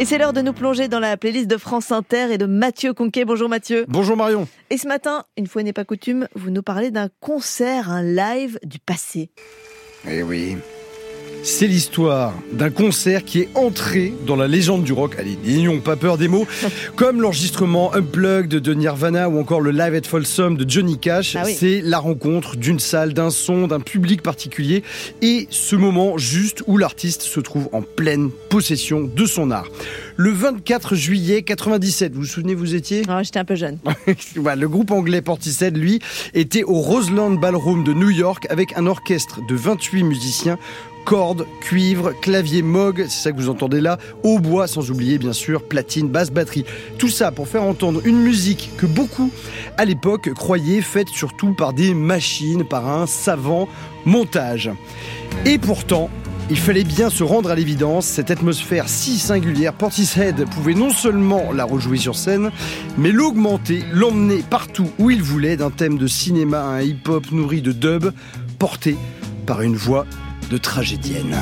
Et c'est l'heure de nous plonger dans la playlist de France Inter et de Mathieu Conquet. Bonjour Mathieu. Bonjour Marion. Et ce matin, une fois n'est pas coutume, vous nous parlez d'un concert, un live du passé. Eh oui, c'est l'histoire d'un concert qui est entré dans la légende du rock. Allez, n'ayons pas peur des mots. Comme l'enregistrement Unplugged de Nirvana ou encore le Live at Folsom de Johnny Cash. Ah oui. C'est la rencontre d'une salle, d'un son, d'un public particulier. Et ce moment juste où l'artiste se trouve en pleine possession de son art. Le 24 juillet 97, vous vous souvenez, vous étiez ? J'étais un peu jeune. Le groupe anglais Portishead, lui, était au Roseland Ballroom de New York avec un orchestre de 28 musiciens. Cordes, cuivre, clavier, moog, c'est ça que vous entendez là, hautbois, sans oublier bien sûr platine, basse, batterie. Tout ça pour faire entendre une musique que beaucoup, à l'époque, croyaient faite surtout par des machines, par un savant montage. Et pourtant, il fallait bien se rendre à l'évidence, cette atmosphère si singulière, Portishead pouvait non seulement la rejouer sur scène, mais l'augmenter, l'emmener partout où il voulait, d'un thème de cinéma à un hip-hop nourri de dub, porté par une voix de tragédienne.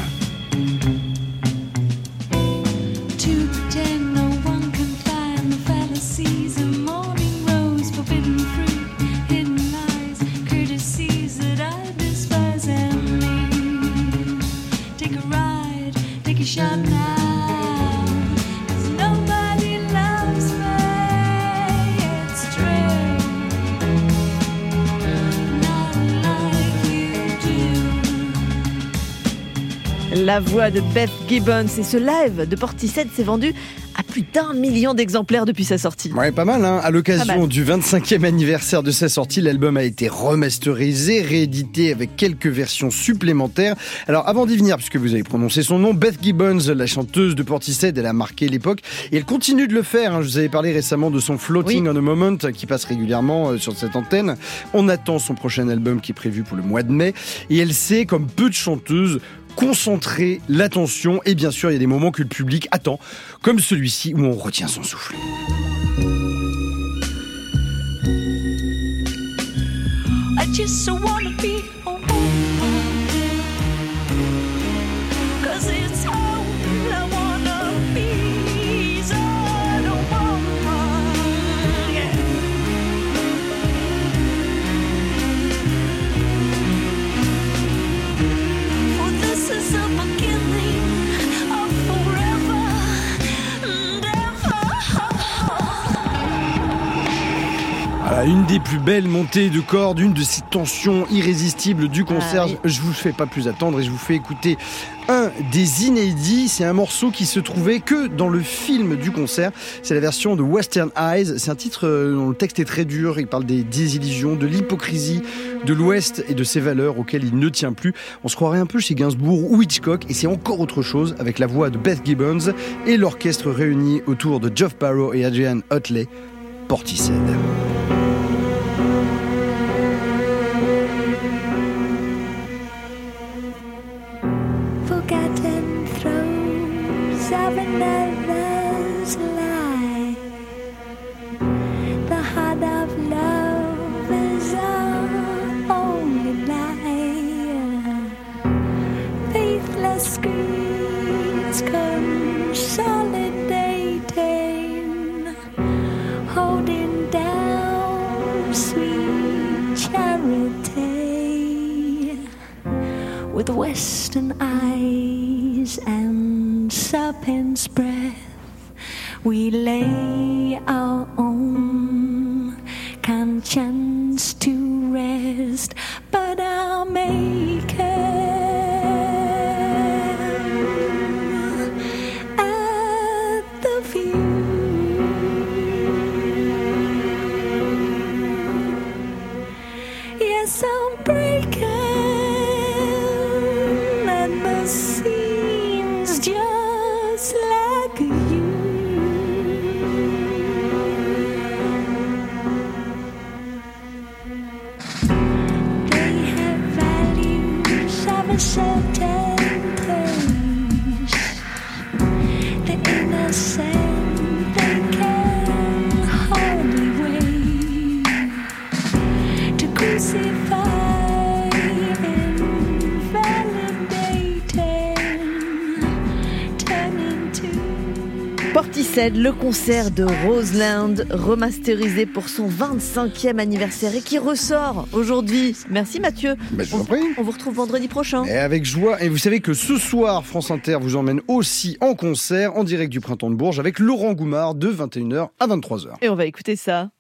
La voix de Beth Gibbons et ce live de Portishead s'est vendu à plus d'1 million d'exemplaires depuis sa sortie. Ouais, pas mal, hein. À l'occasion du 25e anniversaire de sa sortie, l'album a été remasterisé, réédité avec quelques versions supplémentaires. Alors, avant d'y venir, puisque vous avez prononcé son nom, Beth Gibbons, la chanteuse de Portishead, elle a marqué l'époque et elle continue de le faire. Je vous avais parlé récemment de son Floating on a Moment qui passe régulièrement sur cette antenne. On attend son prochain album qui est prévu pour le mois de mai et elle sait, comme peu de chanteuses, concentrer l'attention et bien sûr il y a des moments que le public attend, comme celui-ci où on retient son souffle. I just wanna be a woman, 'cause it's all I wanna be, is all a woman, yeah. For this is the beginning of forever and Voilà, une des plus belles montées de cordes, une de ces tensions irrésistibles du concert. Oui. Je vous fais pas plus attendre et je vous fais écouter un des inédits. C'est un morceau qui se trouvait que dans le film du concert. C'est la version de Western Eyes. C'est un titre dont le texte est très dur. Il parle des désillusions, de l'hypocrisie de l'Ouest et de ses valeurs auxquelles il ne tient plus. On se croirait un peu chez Gainsbourg ou Hitchcock, et c'est encore autre chose avec la voix de Beth Gibbons et l'orchestre réuni autour de Geoff Barrow et Adrian Utley. Portishead. forgotten throes of another's life. The heart of love is our only life. Faithless screens consolidating, holding down sweet charity. With western eyes and serpent's breath, we lay our own conscience to rest. But our Maker at the view, yes, I'm breaking. Seems just like you. They have values of a certain taste. The innocent they can hardly wait to crucify. Portishead, le concert de Roseland, remasterisé pour son 25e anniversaire et qui ressort aujourd'hui. Merci Mathieu. Je vous en prie. On vous retrouve vendredi prochain. Et avec joie. Et vous savez que ce soir, France Inter vous emmène aussi en concert, en direct du Printemps de Bourges, avec Laurent Goumard, de 21h à 23h. Et on va écouter ça.